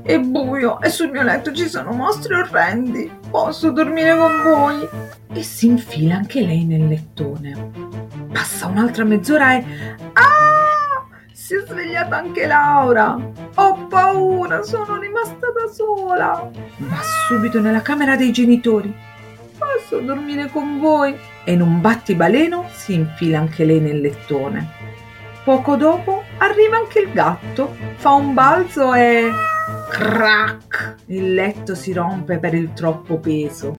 È buio e sul mio letto ci sono mostri orrendi. Posso dormire con voi? E si infila anche lei nel lettone. Passa un'altra mezz'ora e... Ah! Si è svegliata anche Laura. Ho paura, sono rimasta da sola. Va subito nella camera dei genitori. Posso dormire con voi? E in un battibaleno si infila anche lei nel lettone. Poco dopo arriva anche il gatto, fa un balzo e... Crack! Il letto si rompe per il troppo peso.